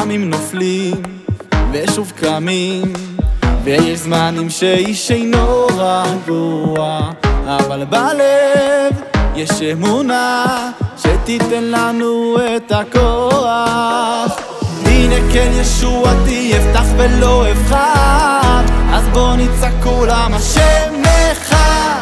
לפעמים נופלים ושוב קמים, ויש זמנים שאיש אינו רגוע, אבל בלב יש אמונה שתיתן לנו את הכוח. הנה כן ישועתי, אפתח ולא אבחר, אז בוא נצעק כולם השם אחד.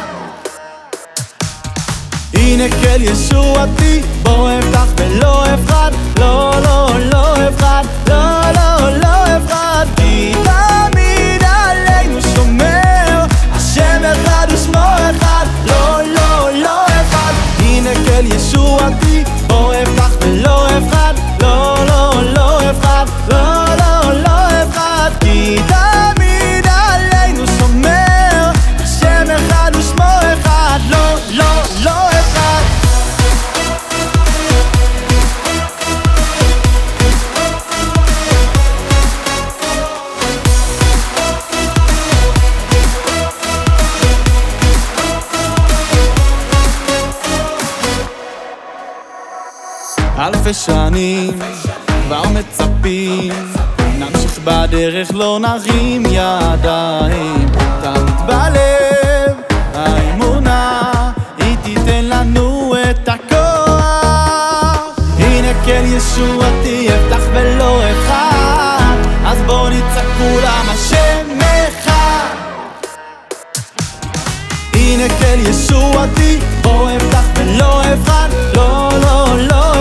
הנה כן ישועתי, בוא אפתח ולא אבחר, לא לא לא אבחר, לא לא לא אבחר, כי תמיד עלינו שומר השם אחד ושמו אחד, לא לא לא אבחר. הנה כן ישועתי, בוא אפתח ולא אבחר, לא לא לא אבחר, לא לא לא אבחר, כי תמיד עלינו שומר השם אחד ושמו אחד, לא לא לא אבחר. אלפי שנים כבר מצפים, נמשיך בדרך לא נרים ידיים, תמיד בלב האמונה היא תיתן לנו את הכוח. הנה כן ישועתי, אפתח ולא אבחר, אז בוא נצעק כולם השם אחד. הנה כן ישועתי, בוא אפתח ולא אבחר, לא לא לא